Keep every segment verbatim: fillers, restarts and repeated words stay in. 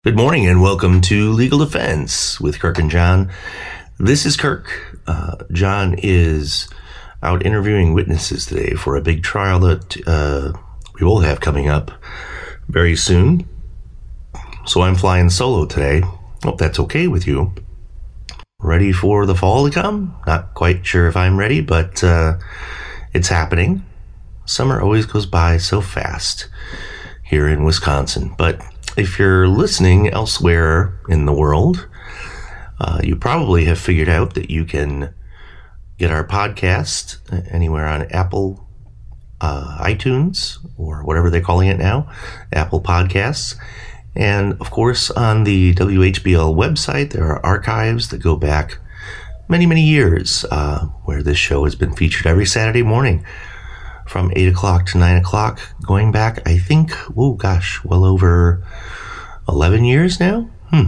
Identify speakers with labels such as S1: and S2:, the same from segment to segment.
S1: Good morning and welcome to Legal Defense with Kirk and John. This is Kirk. Uh, John is out interviewing witnesses today for a big trial that uh, we will have coming up very soon. So I'm flying solo today. Hope that's okay with you. Ready for the fall to come? Not quite sure if I'm ready, but uh, it's happening. Summer always goes by so fast here in Wisconsin, but if you're listening elsewhere in the world, uh, you probably have figured out that you can get our podcast anywhere on Apple, uh, iTunes, or whatever they're calling it now, Apple Podcasts. And of course, on the W H B L website, there are archives that go back many, many years, uh, where this show has been featured every Saturday morning from eight o'clock to nine o'clock, going back, I think, oh gosh, well over eleven years now. Hmm.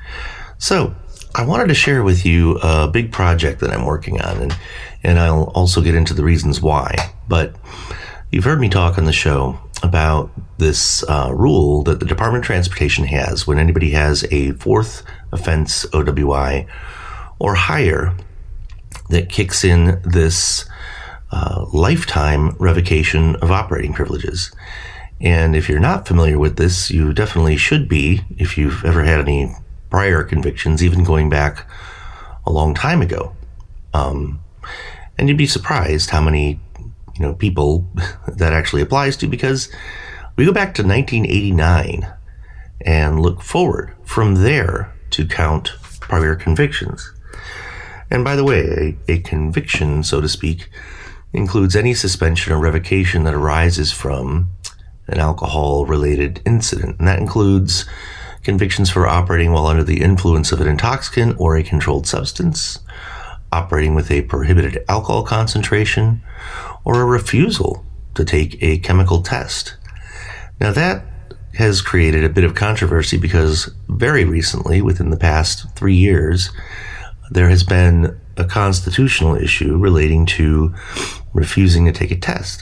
S1: So I wanted to share with you a big project that I'm working on, and, and I'll also get into the reasons why. But you've heard me talk on the show about this uh, rule that the Department of Transportation has when anybody has a fourth offense O W I or higher that kicks in this Uh, lifetime revocation of operating privileges. And if you're not familiar with this, you definitely should be if you've ever had any prior convictions, even going back a long time ago. Um, and you'd be surprised how many, you know, people that actually applies to, because we go back to nineteen eighty-nine and look forward from there to count prior convictions. And by the way, a, a conviction, so to speak, includes any suspension or revocation that arises from an alcohol-related incident. And that includes convictions for operating while under the influence of an intoxicant or a controlled substance, operating with a prohibited alcohol concentration, or a refusal to take a chemical test. Now that has created a bit of controversy because very recently, within the past three years, there has been a constitutional issue relating to refusing to take a test.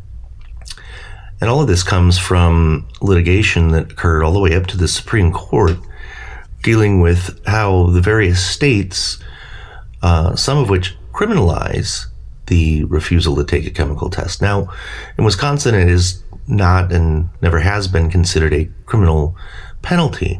S1: And all of this comes from litigation that occurred all the way up to the Supreme Court, dealing with how the various states, uh, some of which criminalize the refusal to take a chemical test. Now, in Wisconsin, it is not and never has been considered a criminal penalty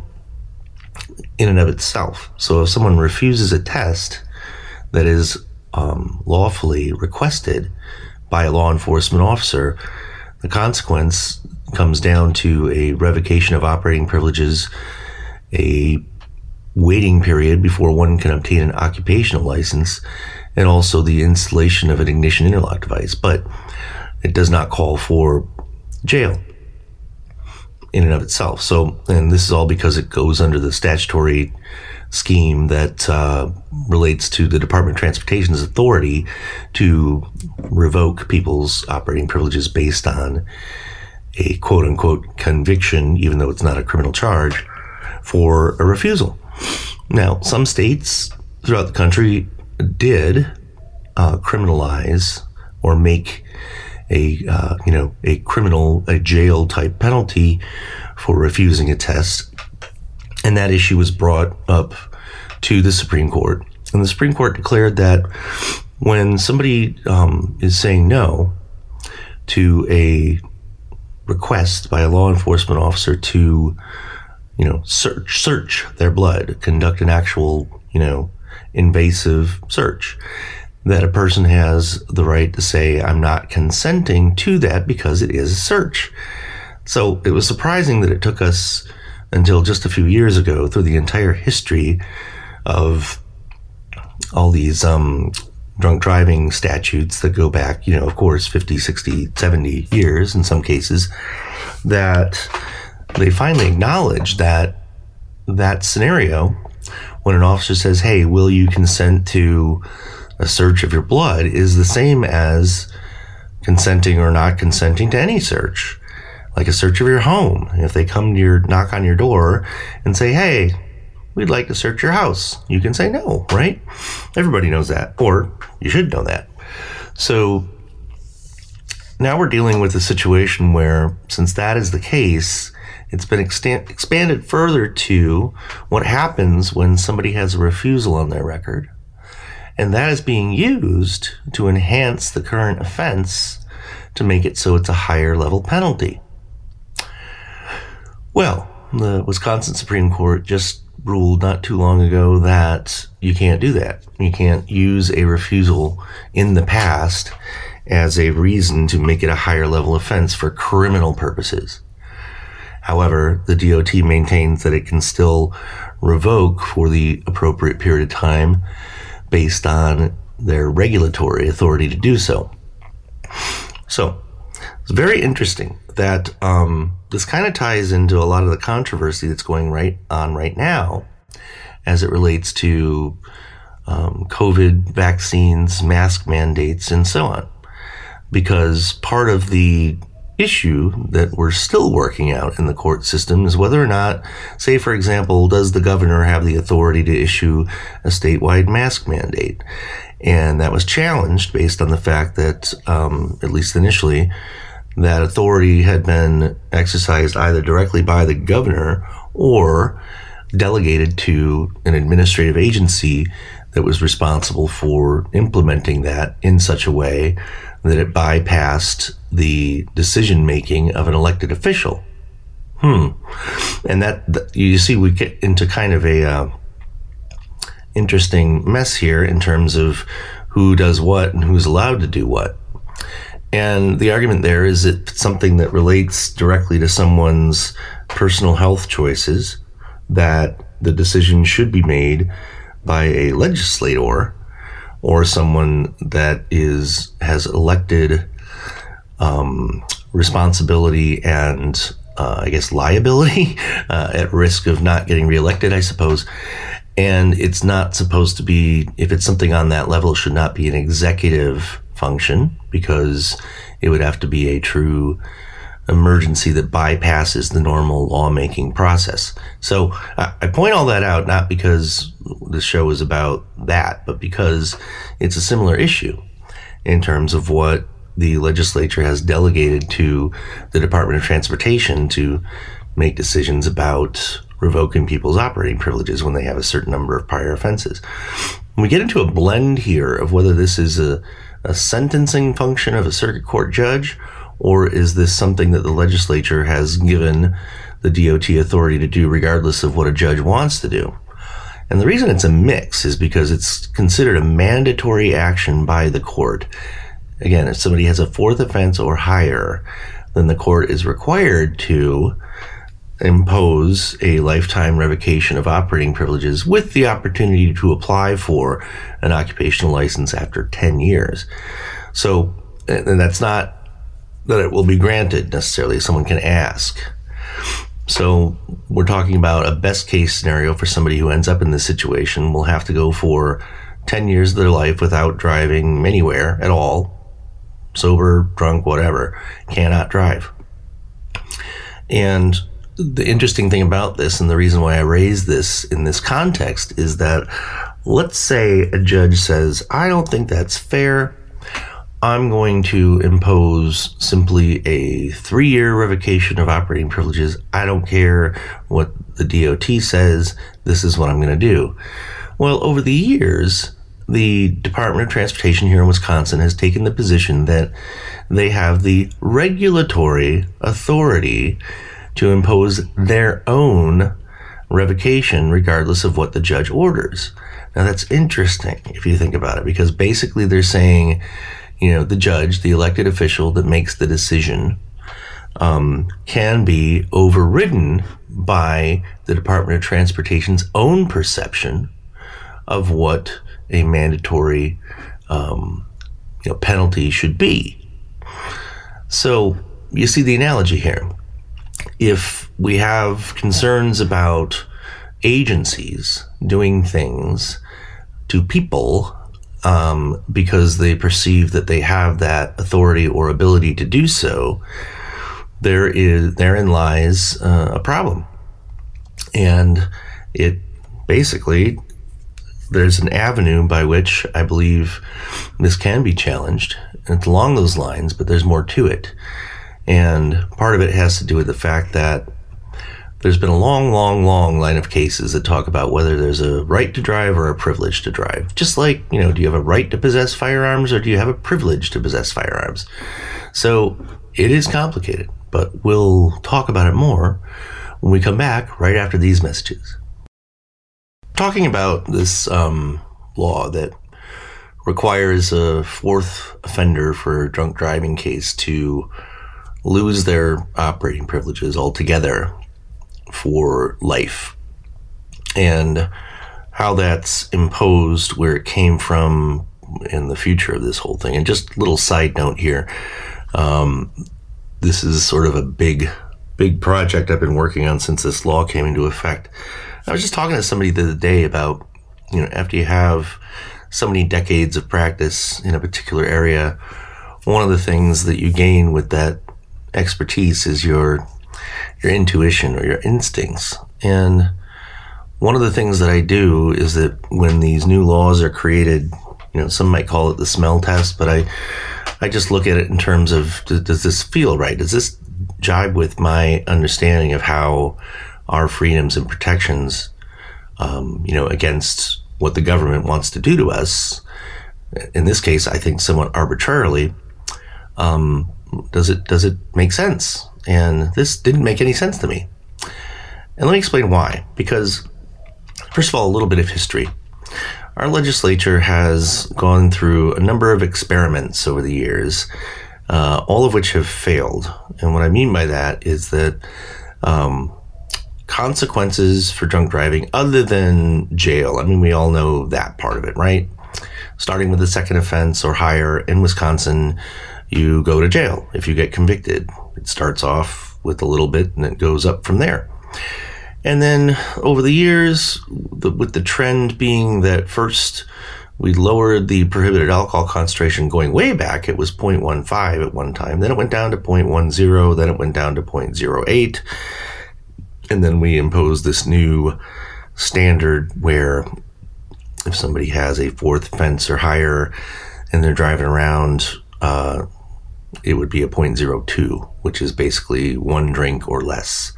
S1: in and of itself. So if someone refuses a test that is um, lawfully requested by a law enforcement officer, the consequence comes down to a revocation of operating privileges, a waiting period before one can obtain an occupational license, and also the installation of an ignition interlock device. But it does not call for jail in and of itself. So, and this is all because it goes under the statutory scheme that uh, relates to the Department of Transportation's authority to revoke people's operating privileges based on a quote-unquote conviction, even though it's not a criminal charge, for a refusal. Now, some states throughout the country did uh, criminalize or make a uh, you know a criminal, a jail type penalty for refusing a test. And that issue was brought up to the Supreme Court. And the Supreme Court declared that when somebody um, is saying no to a request by a law enforcement officer to, you know, search, search their blood, conduct an actual, you know, invasive search, that a person has the right to say, I'm not consenting to that because it is a search. So it was surprising that it took us until just a few years ago, through the entire history of all these um, drunk driving statutes that go back, you know, of course, fifty, sixty, seventy years in some cases, that they finally acknowledged that that scenario, when an officer says, hey, will you consent to a search of your blood, is the same as consenting or not consenting to any search. Like a search of your home. If they come to your, knock on your door and say, hey, we'd like to search your house, you can say no, right? Everybody knows that, or you should know that. So now we're dealing with a situation where, since that is the case, it's been extant, expanded further to what happens when somebody has a refusal on their record, and that is being used to enhance the current offense to make it so it's a higher level penalty. Well, the Wisconsin Supreme Court just ruled not too long ago that you can't do that. You can't use a refusal in the past as a reason to make it a higher level offense for criminal purposes. However, the D O T maintains that it can still revoke for the appropriate period of time based on their regulatory authority to do so. So, it's very interesting that um, this kind of ties into a lot of the controversy that's going right on right now as it relates to um, COVID vaccines, mask mandates, and so on. Because part of the issue that we're still working out in the court system is whether or not, say, for example, does the governor have the authority to issue a statewide mask mandate? And that was challenged based on the fact that, um, at least initially, that authority had been exercised either directly by the governor or delegated to an administrative agency that was responsible for implementing that in such a way that it bypassed the decision-making of an elected official. Hmm. And that, you see, we get into kind of a uh, interesting mess here in terms of who does what and who's allowed to do what. And the argument there is that it's something that relates directly to someone's personal health choices, that the decision should be made by a legislator or someone that is has elected um, responsibility and, uh, I guess, liability uh, at risk of not getting reelected, I suppose. And it's not supposed to be, if it's something on that level, it should not be an executive function, because it would have to be a true emergency that bypasses the normal lawmaking process. So uh, I point all that out not because the show is about that, but because it's a similar issue in terms of what the legislature has delegated to the Department of Transportation to make decisions about revoking people's operating privileges when they have a certain number of prior offenses. We get into a blend here of whether this is a, a sentencing function of a circuit court judge, or is this something that the legislature has given the D O T authority to do regardless of what a judge wants to do? And the reason it's a mix is because it's considered a mandatory action by the court. Again, if somebody has a fourth offense or higher, then the court is required to impose a lifetime revocation of operating privileges with the opportunity to apply for an occupational license after ten years. So, and that's not that it will be granted necessarily. Someone can ask. So we're talking about a best case scenario for somebody who ends up in this situation will have to go for ten years of their life without driving anywhere at all, sober, drunk, whatever, cannot drive. And the interesting thing about this, and the reason why I raise this in this context, is that let's say a judge says, I don't think that's fair. I'm going to impose simply a three-year revocation of operating privileges. I don't care what the D O T says. This is what I'm going to do. Well, over the years, the Department of Transportation here in Wisconsin has taken the position that they have the regulatory authority to impose their own revocation regardless of what the judge orders. Now, that's interesting if you think about it, because basically they're saying, you know, the judge, the elected official that makes the decision, um, can be overridden by the Department of Transportation's own perception of what a mandatory, um, you know, penalty should be. So you see the analogy here. If we have concerns about agencies doing things to people um, because they perceive that they have that authority or ability to do so, there is therein lies uh, a problem. And it basically, there's an avenue by which I believe this can be challenged. And it's along those lines, but there's more to it. And part of it has to do with the fact that there's been a long, long, long line of cases that talk about whether there's a right to drive or a privilege to drive. Just like, you know, do you have a right to possess firearms or do you have a privilege to possess firearms? So it is complicated, but we'll talk about it more when we come back right after these messages. Talking about this um, law that requires a fourth offender for a drunk driving case to lose their operating privileges altogether for life, and how that's imposed, where it came from in the future of this whole thing. And just a little side note here, um, this is sort of a big, big project I've been working on since this law came into effect. I was just talking to somebody the other day about, you know, after you have so many decades of practice in a particular area, one of the things that you gain with that expertise is your your intuition or your instincts. And one of the things that I do is that when these new laws are created, you know, some might call it the smell test, but I I just look at it in terms of, does, does this feel right? Does this jibe with my understanding of how our freedoms and protections, um, you know, against what the government wants to do to us, in this case, I think somewhat arbitrarily, um, does it does it make sense? And this didn't make any sense to me. And let me explain why. Because, first of all, a little bit of history. Our legislature has gone through a number of experiments over the years, uh, all of which have failed. And what I mean by that is that um, consequences for drunk driving, other than jail, I mean, we all know that part of it, right? Starting with the second offense or higher in Wisconsin, you go to jail if you get convicted. It starts off with a little bit and it goes up from there. And then over the years, the, with the trend being that first we lowered the prohibited alcohol concentration going way back, it was zero point one five at one time. Then it went down to zero point one zero. Then it went down to zero point zero eight. And then we imposed this new standard where if somebody has a fourth offense or higher and they're driving around, uh, it would be a zero point zero two, which is basically one drink or less.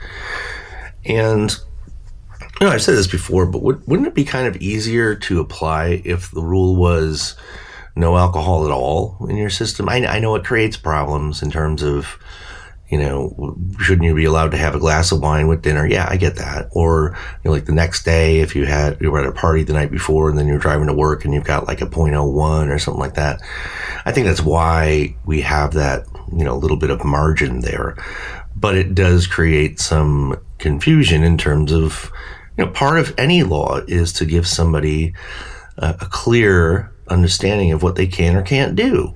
S1: And, you know, I've said this before, but would, wouldn't it be kind of easier to apply if the rule was no alcohol at all in your system? I, I know it creates problems in terms of, you know, shouldn't you be allowed to have a glass of wine with dinner? Yeah, I get that. Or, you know, like the next day, if you had, you were at a party the night before and then you're driving to work and you've got like a zero point zero one or something like that. I think that's why we have that, you know, little bit of margin there. But it does create some confusion in terms of, you know, part of any law is to give somebody a, a clear understanding of what they can or can't do.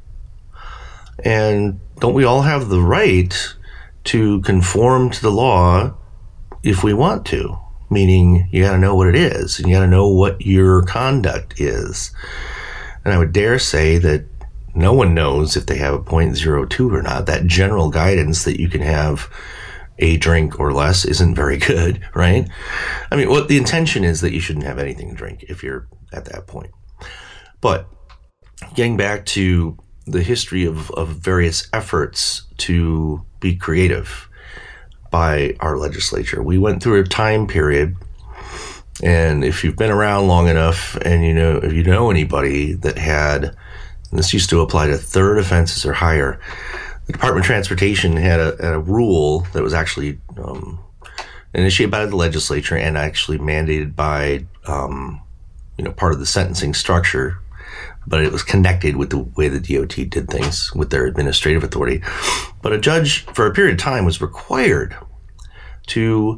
S1: And don't we all have the right to conform to the law if we want to? Meaning you got to know what it is and you got to know what your conduct is. And I would dare say that no one knows if they have a zero point zero two or not. That general guidance that you can have a drink or less isn't very good, right? I mean, what the intention is that you shouldn't have anything to drink if you're at that point. But getting back to the history of, of various efforts to be creative by our legislature, we went through a time period, and if you've been around long enough and you know, if you know anybody that had, and this used to apply to third offenses or higher, the Department of Transportation had a, had a rule that was actually um, initiated by the legislature and actually mandated by, um, you know, part of the sentencing structure, but it was connected with the way the D O T did things with their administrative authority. But a judge, for a period of time, was required to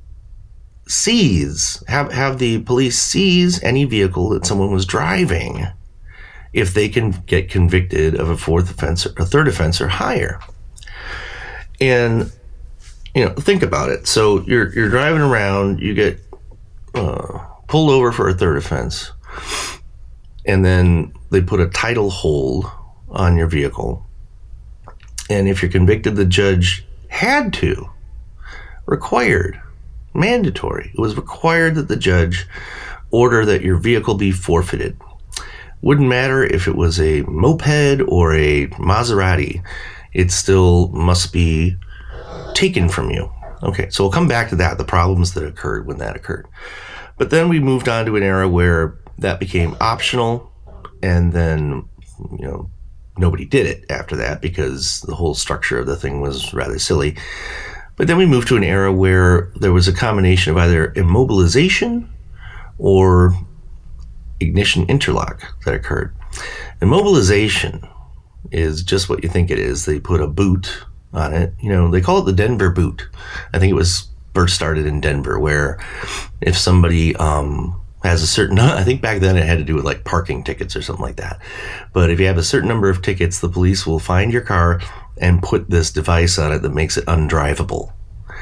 S1: seize, have, have the police seize any vehicle that someone was driving if they can get convicted of a fourth offense or a third offense or higher. And, you know, think about it. So you're you're driving around, you get uh, pulled over for a third offense, and then they put a title hold on your vehicle. And if you're convicted, the judge had to, required, mandatory. It was required that the judge order that your vehicle be forfeited. Wouldn't matter if it was a moped or a Maserati, it still must be taken from you. Okay, so we'll come back to that, the problems that occurred when that occurred. But then we moved on to an era where that became optional, and then, you know, nobody did it after that because the whole structure of the thing was rather silly. But then we moved to an era where there was a combination of either immobilization or ignition interlock that occurred. Immobilization is just what you think it is. They put a boot on it. You know, they call it the Denver boot. I think it was first started in Denver, where if somebody um, has a certain, I think back then it had to do with like parking tickets or something like that. But if you have a certain number of tickets, the police will find your car and put this device on it that makes it undrivable.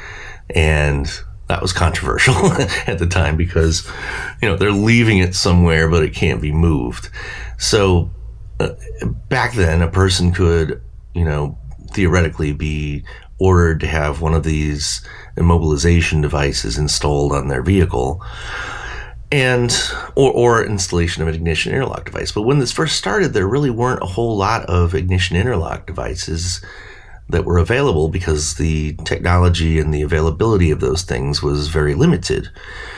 S1: And that was controversial at the time because, you know, they're leaving it somewhere, but it can't be moved. So uh, back then, a person could, you know, theoretically be ordered to have one of these immobilization devices installed on their vehicle, and or, or installation of an ignition interlock device. But when this first started, there really weren't a whole lot of ignition interlock devices that were available because the technology and the availability of those things was very limited.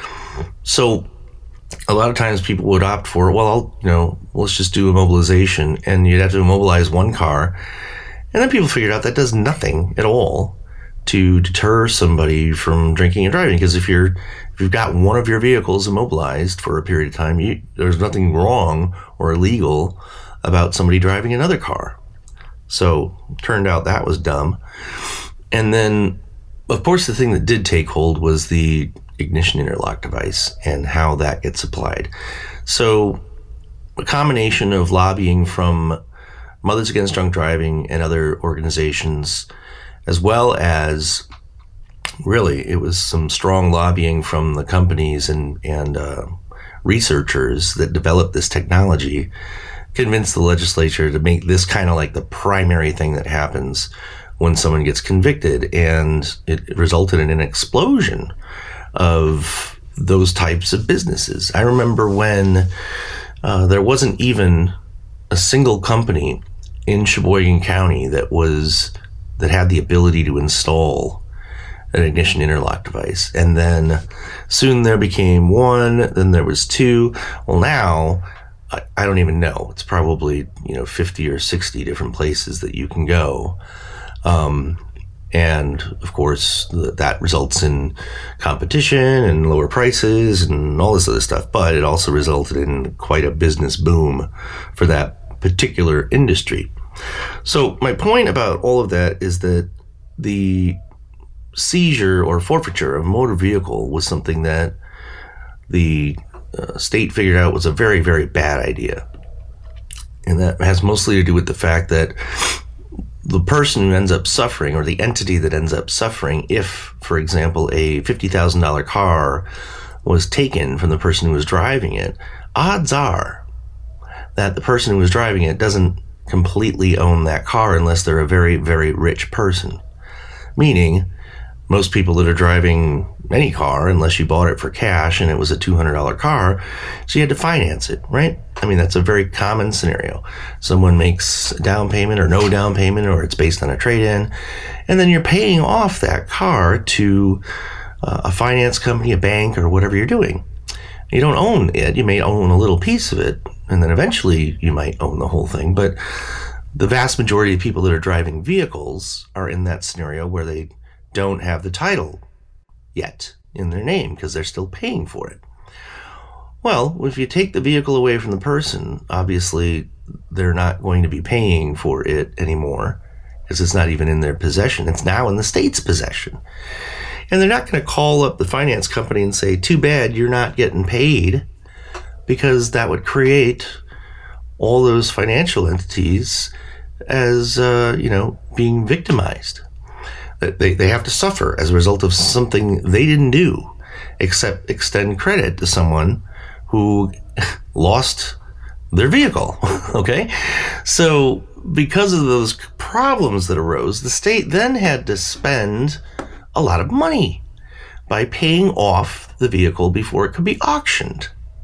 S1: So a lot of times people would opt for, well, I'll, you know, let's just do immobilization, and you'd have to immobilize one car. And then people figured out that does nothing at all to deter somebody from drinking and driving. Because if you're, if you've got one of your vehicles immobilized for a period of time, you, there's nothing wrong or illegal about somebody driving another car. So turned out that was dumb. And then, of course, the thing that did take hold was the ignition interlock device and how that gets applied. So a combination of lobbying from Mothers Against Drunk Driving and other organizations, as well as really it was some strong lobbying from the companies and, and uh, researchers that developed this technology, convinced the legislature to make this kind of like the primary thing that happens when someone gets convicted. And it resulted in an explosion of those types of businesses. I remember when uh, there wasn't even a single company in Sheboygan County that was that had the ability to install an ignition interlock device. And then soon there became one, then there was two. Well, now I, I don't even know. It's probably, you know, fifty or sixty different places that you can go. Um, and of course th- that results in competition and lower prices and all this other stuff. But it also resulted in quite a business boom for that particular industry. So my point about all of that is that the seizure or forfeiture of a motor vehicle was something that the uh, state figured out was a very, very bad idea. And that has mostly to do with the fact that the person who ends up suffering, or the entity that ends up suffering, if, for example, a fifty thousand dollars car was taken from the person who was driving it, odds are that the person who was driving it doesn't completely own that car unless they're a very, very rich person. Meaning, most people that are driving any car, unless you bought it for cash and it was a two hundred dollars car, so you had to finance it, right? I mean, that's a very common scenario. Someone makes a down payment or no down payment, or it's based on a trade-in, and then you're paying off that car to uh, a finance company, a bank, or whatever you're doing. You don't own it. You may own a little piece of it, and then eventually you might own the whole thing. But the vast majority of people that are driving vehicles are in that scenario where they don't have the title yet in their name because they're still paying for it. Well, if you take the vehicle away from the person, obviously they're not going to be paying for it anymore because it's not even in their possession. It's now in the state's possession. And they're not going to call up the finance company and say, too bad you're not getting paid, because that would create all those financial entities as, uh, you know, being victimized. They, they have to suffer as a result of something they didn't do, except extend credit to someone who lost their vehicle, okay? So because of those problems that arose, the state then had to spend a lot of money by paying off the vehicle before it could be auctioned.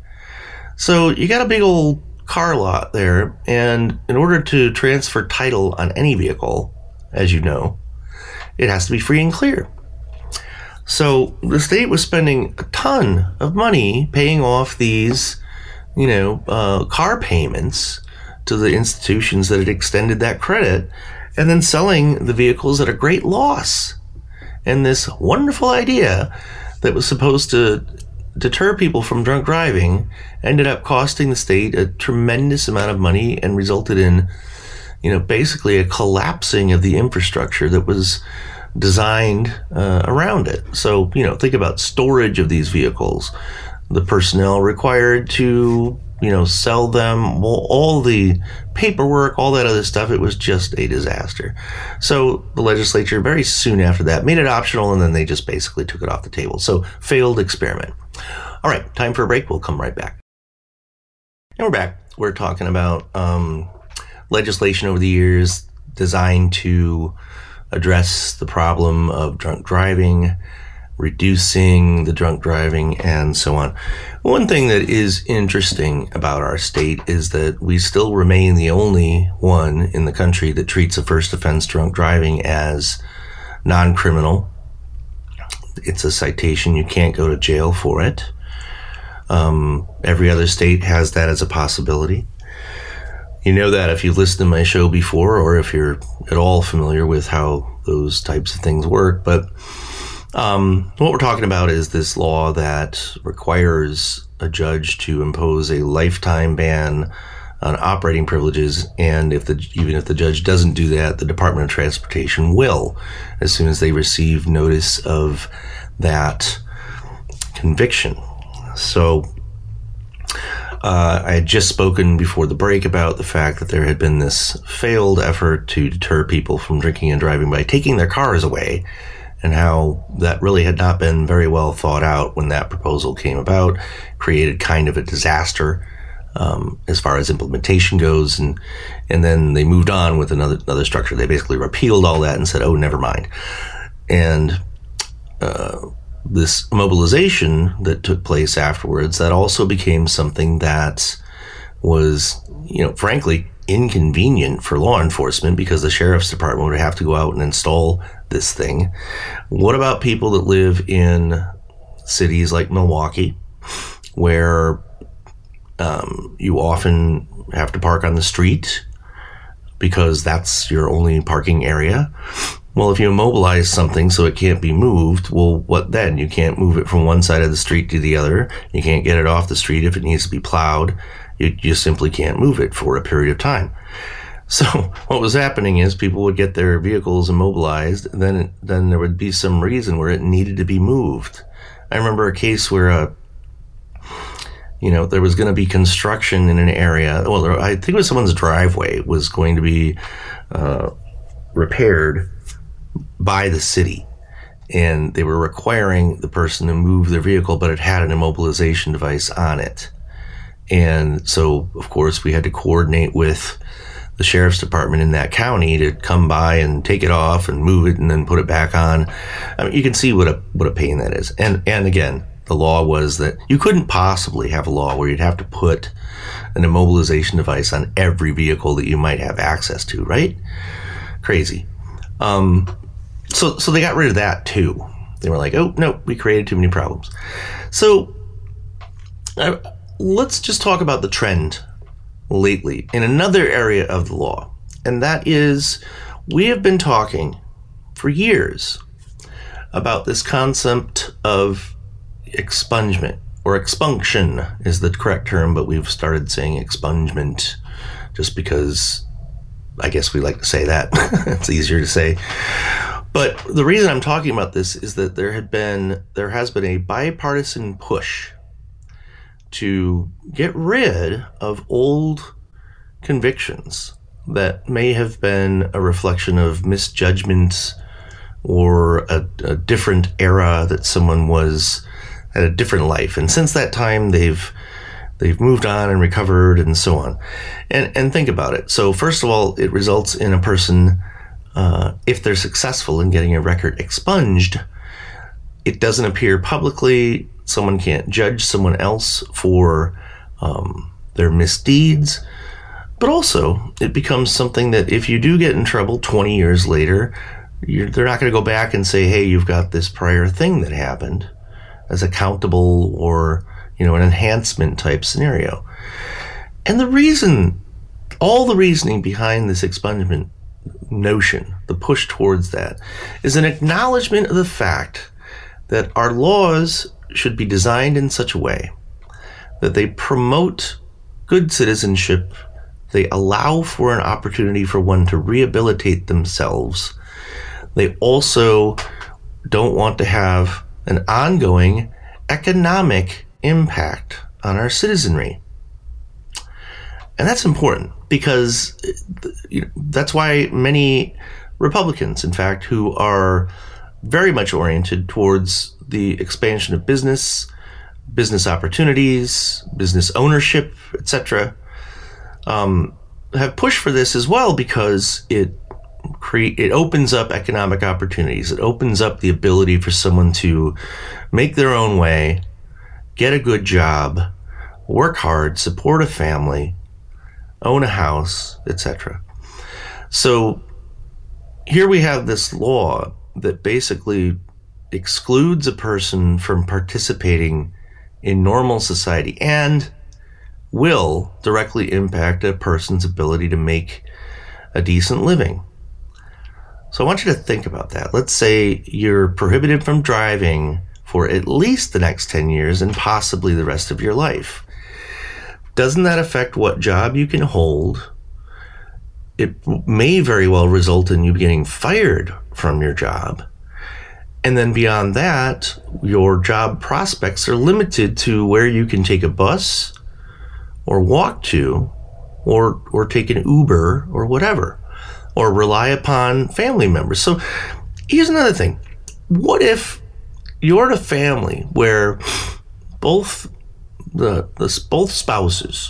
S1: So you got a big old car lot there, and in order to transfer title on any vehicle, as you know, it has to be free and clear. So the state was spending a ton of money paying off these, you know, uh, car payments to the institutions that had extended that credit, and then selling the vehicles at a great loss. And this wonderful idea that was supposed to deter people from drunk driving ended up costing the state a tremendous amount of money and resulted in, you know, basically a collapsing of the infrastructure that was designed uh, around it. So, you know, think about storage of these vehicles, the personnel required to, you know, sell them, well, all the paperwork, all that other stuff. It was just a disaster. So the legislature very soon after that made it optional, and then they just basically took it off the table. So failed experiment. All right, time for a break. We'll come right back. And we're back. We're talking about um, legislation over the years designed to address the problem of drunk driving, reducing the drunk driving, and so on. One thing that is interesting about our state is that we still remain the only one in the country that treats a first offense drunk driving as non-criminal. It's a citation. You can't go to jail for it. Um, every other state has that as a possibility. You know that if you've listened to my show before, or if you're at all familiar with how those types of things work. But um, what we're talking about is this law that requires a judge to impose a lifetime ban on operating privileges. And if the even if the judge doesn't do that, the Department of Transportation will, as soon as they receive notice of that conviction. So Uh, I had just spoken before the break about the fact that there had been this failed effort to deter people from drinking and driving by taking their cars away, and how that really had not been very well thought out when that proposal came about, created kind of a disaster um, as far as implementation goes, and and then they moved on with another another structure. They basically repealed all that and said, oh, never mind. And uh this mobilization that took place afterwards, that also became something that was, you know, frankly, inconvenient for law enforcement, because the sheriff's department would have to go out and install this thing. What about people that live in cities like Milwaukee, where um, you often have to park on the street because that's your only parking area? Well, if you immobilize something so it can't be moved, well, what then? You can't move it from one side of the street to the other. You can't get it off the street if it needs to be plowed. You just simply can't move it for a period of time. So what was happening is people would get their vehicles immobilized, and then then there would be some reason where it needed to be moved. I remember a case where, uh, you know, there was going to be construction in an area. Well, I think it was someone's driveway was going to be uh, repaired by the city, and they were requiring the person to move their vehicle, but it had an immobilization device on it. And so, of course, we had to coordinate with the sheriff's department in that county to come by and take it off and move it and then put it back on. I mean, you can see what a what a pain that is. And and again, the law was that you couldn't possibly have a law where you'd have to put an immobilization device on every vehicle that you might have access to, right? Crazy. Um, so so they got rid of that too. They were like, oh, no, we created too many problems. So uh, let's just talk about the trend lately in another area of the law. And that is, we have been talking for years about this concept of expungement, or expunction is the correct term, but we've started saying expungement just because I guess we like to say that. It's easier to say. But the reason I'm talking about this is that there had been, there has been a bipartisan push to get rid of old convictions that may have been a reflection of misjudgment or a, a different era that someone was at a different life. And since that time, they've they've moved on and recovered and so on. And and think about it. So first of all, it results in a person, uh, if they're successful in getting a record expunged, it doesn't appear publicly. Someone can't judge someone else for um, their misdeeds. But also, it becomes something that if you do get in trouble twenty years later, You're, they're not going to go back and say, hey, you've got this prior thing that happened as a countable or, you know, an enhancement type scenario. And the reason, all the reasoning behind this expungement notion, the push towards that, is an acknowledgement of the fact that our laws should be designed in such a way that they promote good citizenship, they allow for an opportunity for one to rehabilitate themselves. They also don't want to have an ongoing economic impact on our citizenry. And that's important because you know, that's why many Republicans, in fact, who are very much oriented towards the expansion of business, business opportunities, business ownership, et cetera, um, have pushed for this as well because it create it opens up economic opportunities. It opens up the ability for someone to make their own way, get a good job, work hard, support a family, own a house, et cetera. So here we have this law that basically excludes a person from participating in normal society and will directly impact a person's ability to make a decent living. So I want you to think about that. Let's say you're prohibited from driving for at least the next ten years and possibly the rest of your life. Doesn't that affect what job you can hold? It may very well result in you getting fired from your job. And then beyond that, your job prospects are limited to where you can take a bus or walk to or or take an Uber or whatever, or rely upon family members. So here's another thing. What if you're in a family where both the, the both spouses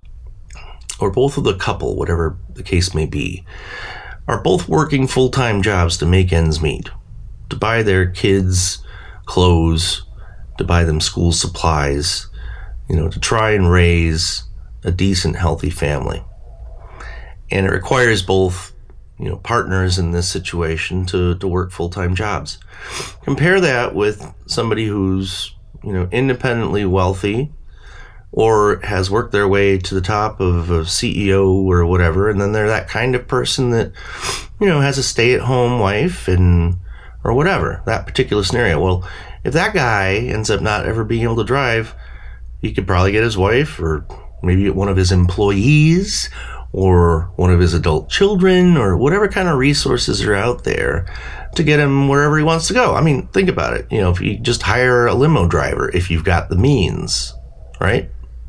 S1: or both of the couple, whatever the case may be, are both working full-time jobs to make ends meet, to buy their kids clothes, to buy them school supplies, you know, to try and raise a decent, healthy family. And it requires both, you know, partners in this situation to, to work full-time jobs. Compare that with somebody who's, you know, independently wealthy or has worked their way to the top of a C E O or whatever, and then they're that kind of person that, you know, has a stay-at-home wife and or whatever, that particular scenario. Well, if that guy ends up not ever being able to drive, he could probably get his wife or maybe one of his employees or one of his adult children or whatever kind of resources are out there to get him wherever he wants to go. I mean, think about it. You know, if you just hire a limo driver, if you've got the means, right?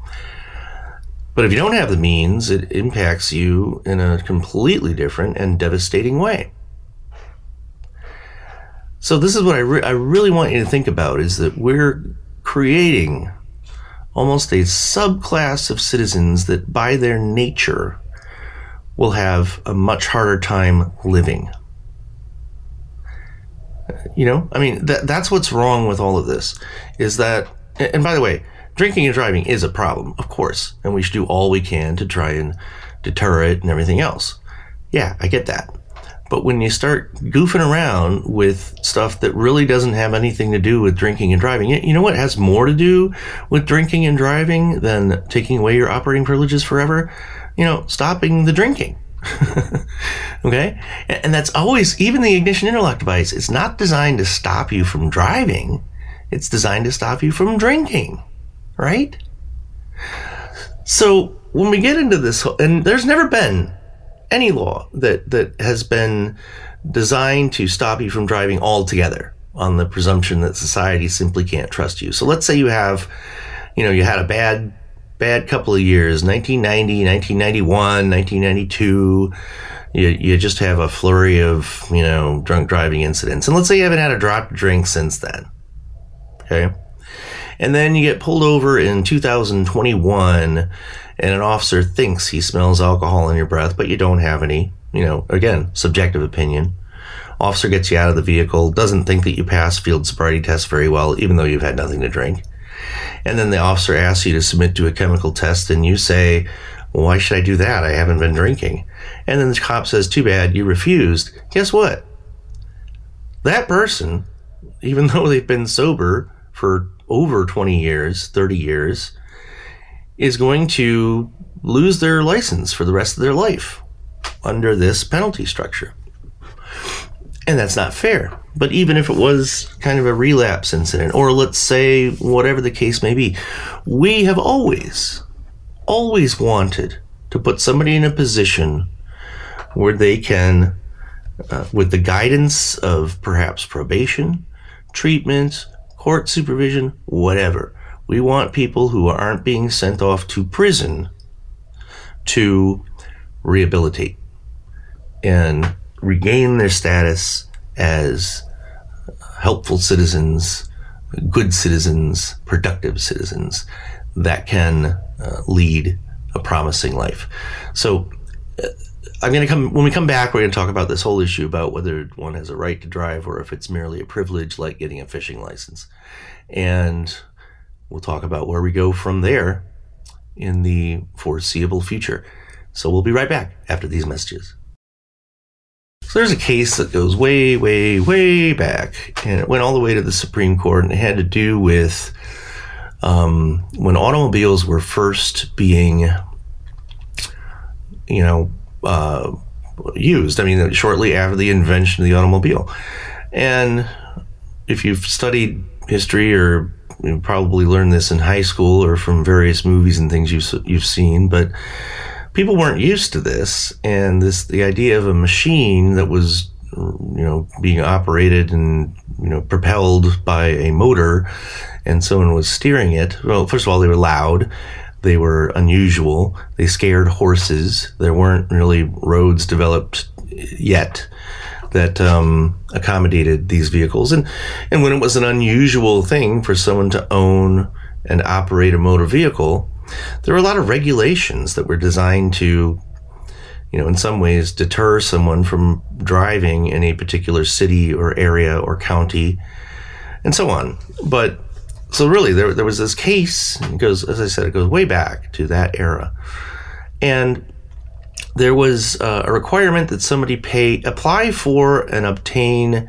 S1: But if you don't have the means, it impacts you in a completely different and devastating way. So this is what I, re- I really want you to think about, is that we're creating almost a subclass of citizens that by their nature will have a much harder time living. You know, I mean, that that's what's wrong with all of this, is that, and by the way, drinking and driving is a problem, of course, and we should do all we can to try and deter it and everything else. Yeah, I get that. But when you start goofing around with stuff that really doesn't have anything to do with drinking and driving, you know what has more to do with drinking and driving than taking away your operating privileges forever? You know, stopping the drinking. Okay? And that's always, even the ignition interlock device, it's not designed to stop you from driving. It's designed to stop you from drinking. Right? So when we get into this, and there's never been any law that, that has been designed to stop you from driving altogether on the presumption that society simply can't trust you. So let's say you have, you know, you had a bad, bad couple of years, nineteen ninety, nineteen ninety-one, nineteen ninety-two, you, you just have a flurry of, you know, drunk driving incidents. And let's say you haven't had a drop to drink since then. Okay. And then you get pulled over in two thousand twenty-one and an officer thinks he smells alcohol in your breath, but you don't have any. You know, again, subjective opinion. Officer gets you out of the vehicle, doesn't think that you passed field sobriety tests very well, even though you've had nothing to drink. And then the officer asks you to submit to a chemical test, and you say, well, why should I do that? I haven't been drinking. And then the cop says, too bad, you refused. Guess what? that person, even though they've been sober for over twenty years, thirty years, is going to lose their license for the rest of their life under this penalty structure. And that's not fair. But even if it was kind of a relapse incident, or let's say whatever the case may be, we have always, always wanted to put somebody in a position where they can, uh, with the guidance of perhaps probation, treatment, court supervision, whatever, we want people who aren't being sent off to prison to rehabilitate and regain their status as helpful citizens, good citizens, productive citizens that can uh, lead a promising life. So uh, I'm going to come, when we come back, we're going to talk about this whole issue about whether one has a right to drive or if it's merely a privilege like getting a fishing license. And we'll talk about where we go from there in the foreseeable future. So we'll be right back after these messages. So there's a case that goes way, way, way back, and it went all the way to the Supreme Court, and it had to do with um, when automobiles were first being, you know, uh, used. I mean, shortly after the invention of the automobile. And if you've studied history, or you probably learned this in high school or from various movies and things you've you've seen, but people weren't used to this, and this the idea of a machine that was, you know, being operated and, you know, propelled by a motor, and someone was steering it. Well, first of all, they were loud, they were unusual, they scared horses. There weren't really roads developed yet that um, accommodated these vehicles, and and when it was an unusual thing for someone to own and operate a motor vehicle, there were a lot of regulations that were designed to, you know, in some ways deter someone from driving in a particular city or area or county and so on. But so really there, there was this case, it goes, as I said, it goes way back to that era. And there was uh, a requirement that somebody pay, apply for and obtain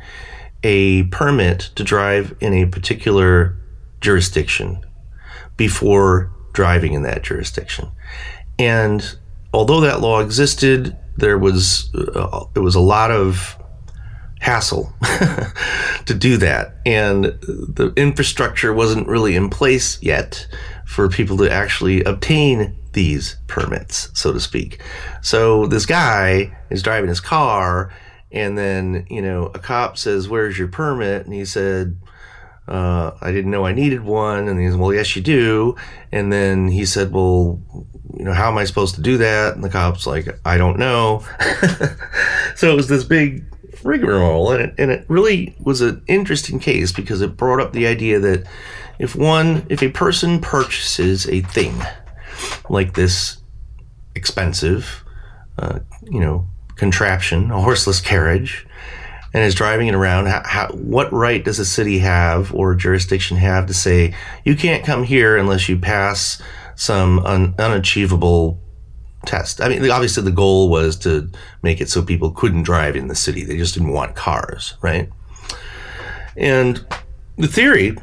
S1: a permit to drive in a particular jurisdiction before driving in that jurisdiction. And although that law existed, there was uh, it was a lot of hassle to do that, and the infrastructure wasn't really in place yet for people to actually obtain these permits, so to speak. So this guy is driving his car, and then, you know, a cop says, "Where's your permit?" And he said, Uh, I didn't know I needed one. And he said, "Well, yes, you do." And then he said, "Well, you know, how am I supposed to do that?" And the cop's like, "I don't know." So it was this big rigmarole, and it, and it really was an interesting case because it brought up the idea that if one, if a person purchases a thing like this expensive, uh, you know, contraption, a horseless carriage, and is driving it around, how, how, what right does a city have or a jurisdiction have to say, you can't come here unless you pass some un, unachievable test? I mean, obviously the goal was to make it so people couldn't drive in the city. They just didn't want cars, right? And the theory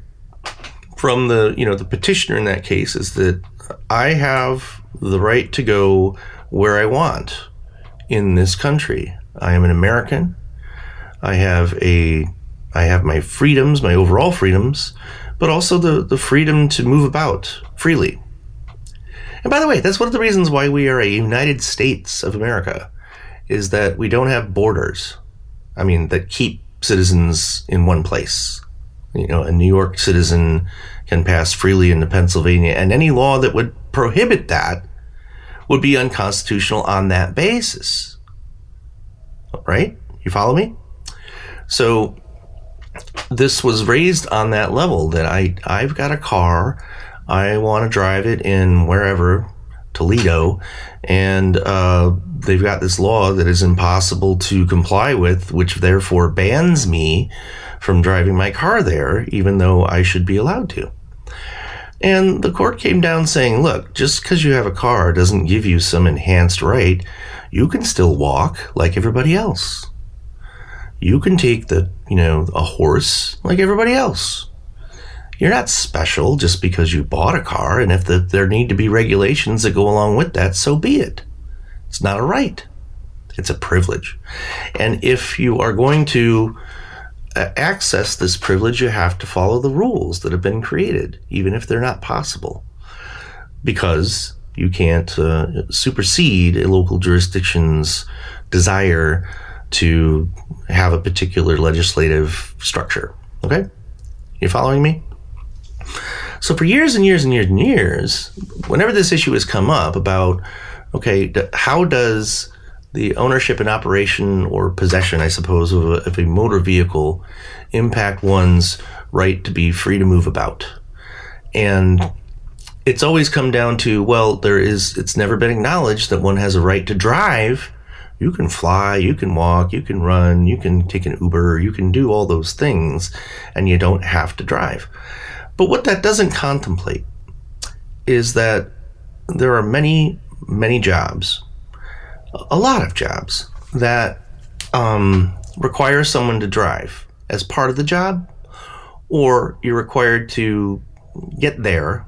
S1: from the, you know, the petitioner in that case is that I have the right to go where I want in this country. I am an American. I have a, I have my freedoms, my overall freedoms, but also the, the freedom to move about freely. And by the way, that's one of the reasons why we are a United States of America, is that we don't have borders. I mean, that keep citizens in one place. You know, a New York citizen can pass freely into Pennsylvania, and any law that would prohibit that would be unconstitutional on that basis. Right? You follow me? So this was raised on that level, that I, I've got a car, I want to drive it in wherever, Toledo, and uh, they've got this law that is impossible to comply with, which therefore bans me from driving my car there, even though I should be allowed to. And the court came down saying, look, just because you have a car doesn't give you some enhanced right. You can still walk like everybody else. You can take the, you know, a horse like everybody else. You're not special just because you bought a car, and if the, there need to be regulations that go along with that, so be it. It's not a right. It's a privilege. And if you are going to uh, access this privilege, you have to follow the rules that have been created, even if they're not possible, because you can't uh, supersede a local jurisdiction's desire to have a particular legislative structure. Okay? You following me? So for years and years and years and years, whenever this issue has come up about, okay, how does the ownership and operation or possession, I suppose, of a, of a motor vehicle impact one's right to be free to move about? And it's always come down to, well, there is, it's never been acknowledged that one has a right to drive. You can fly, you can walk, you can run, you can take an Uber, you can do all those things, and you don't have to drive. But what that doesn't contemplate is that there are many, many jobs, a lot of jobs, that um, require someone to drive as part of the job, or you're required to get there.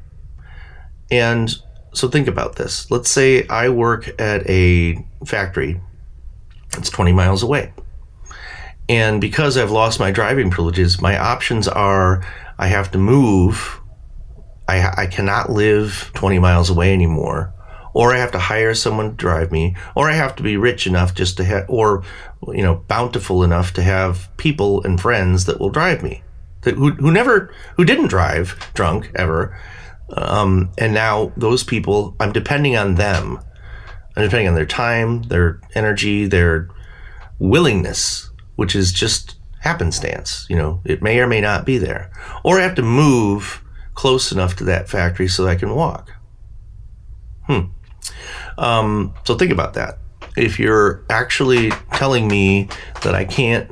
S1: And so think about this. Let's say I work at a factory that's twenty miles away. And because I've lost my driving privileges, my options are I have to move. I, I cannot live twenty miles away anymore. Or I have to hire someone to drive me. Or I have to be rich enough just to have, or, you know, bountiful enough to have people and friends that will drive me. That, who, who never, who didn't drive drunk ever. Um, and now those people, I'm depending on them. I'm depending on their time, their energy, their willingness, which is just happenstance. You know, it may or may not be there. Or I have to move close enough to that factory so I can walk. Hmm. Um, so think about that. If you're actually telling me that I can't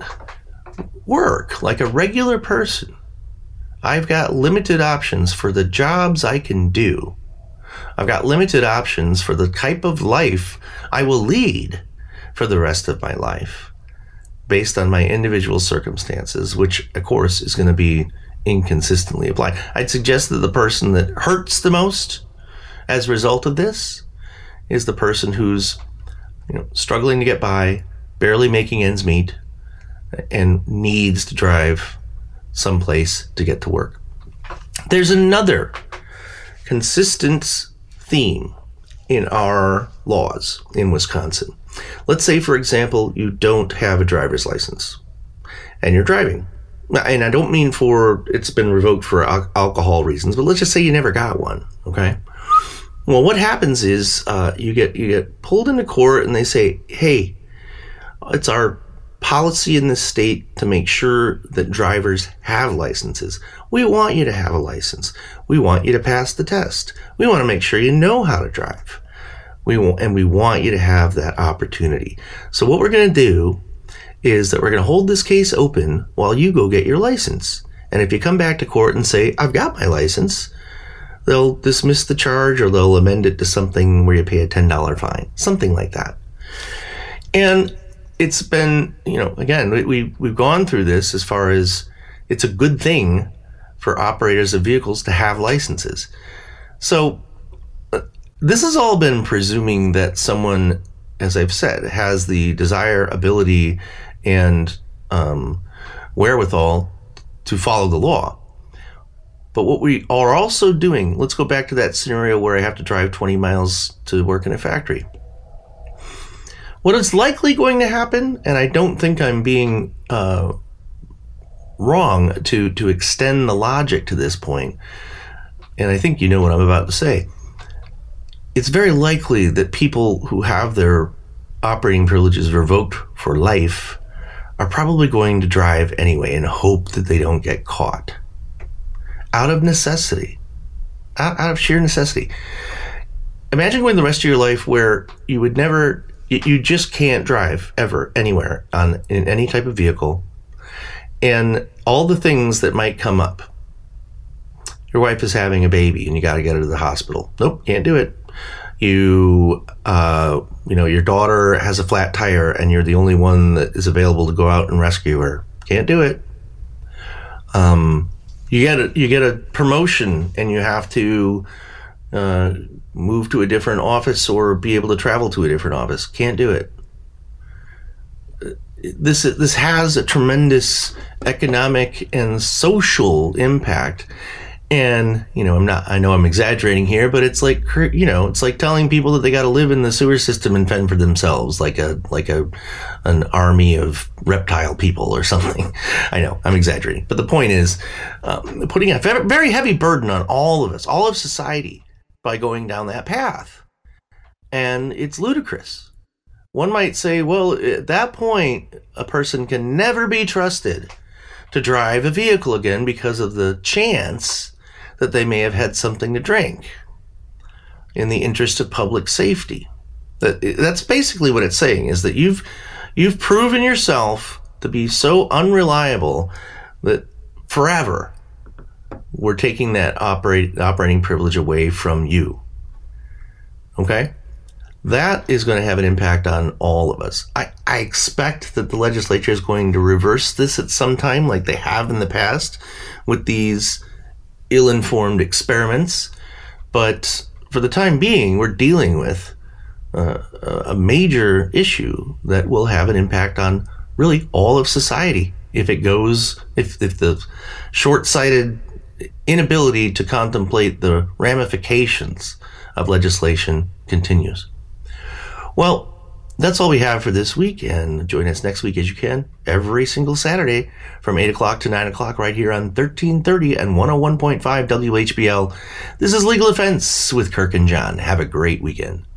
S1: work like a regular person, I've got limited options for the jobs I can do. I've got limited options for the type of life I will lead for the rest of my life based on my individual circumstances, which, of course, is going to be inconsistently applied. I'd suggest that the person that hurts the most as a result of this is the person who's, you know, struggling to get by, barely making ends meet, and needs to drive someplace to get to work. There's another consistent theme in our laws in Wisconsin. Let's say, for example, you don't have a driver's license and you're driving. And I don't mean for it's been revoked for al- alcohol reasons, but let's just say you never got one, okay? Well, what happens is uh, you get you get pulled into court and they say, hey, it's our policy in this state to make sure that drivers have licenses. We want you to have a license. We want you to pass the test. We want to make sure you know how to drive. We want, and we want you to have that opportunity. So what we're going to do is that we're going to hold this case open while you go get your license. And if you come back to court and say, I've got my license, they'll dismiss the charge or they'll amend it to something where you pay a ten dollars fine, something like that. And it's been, you know, again, we, we, we've gone through this as far as it's a good thing for operators of vehicles to have licenses. So uh, this has all been presuming that someone, as I've said, has the desire, ability, and um, wherewithal to follow the law. But what we are also doing, let's go back to that scenario where I have to drive twenty miles to work in a factory. What is likely going to happen, and I don't think I'm being uh, wrong to, to extend the logic to this point, and I think you know what I'm about to say. It's very likely that people who have their operating privileges revoked for life are probably going to drive anyway and hope that they don't get caught. Out of necessity. Out, out of sheer necessity. Imagine going the rest of your life where you would never... You just can't drive ever anywhere on in any type of vehicle, and all the things that might come up. Your wife is having a baby and you got to get her to the hospital. Nope, can't do it. you, uh, you know, your daughter has a flat tire and you're the only one that is available to go out and rescue her. Can't do it. Um, you get a, you get a promotion and you have to uh, move to a different office or be able to travel to a different office. Can't do it. This this has a tremendous economic and social impact. And, you know, I'm not, I know I'm exaggerating here, but it's like, you know, it's like telling people that they got to live in the sewer system and fend for themselves, like a, like a, an army of reptile people or something. I know I'm exaggerating, but the point is, um, putting a very heavy burden on all of us, all of society, by going down that path. And it's ludicrous. One might say, well, at that point, a person can never be trusted to drive a vehicle again because of the chance that they may have had something to drink in the interest of public safety. That that's basically what it's saying, is that you've you've proven yourself to be so unreliable that forever we're taking that operate operating privilege away from you. Okay? That is going to have an impact on all of us. I, I expect that the legislature is going to reverse this at some time, like they have in the past with these ill-informed experiments. But for the time being, we're dealing with uh, a major issue that will have an impact on really all of society if it goes, if, if the short-sighted inability to contemplate the ramifications of legislation continues. Well, that's all we have for this week, and join us next week as you can, every single Saturday from eight o'clock to nine o'clock right here on thirteen thirty and one oh one point five W H B L. This is Legal Defense with Kirk and John. Have a great weekend.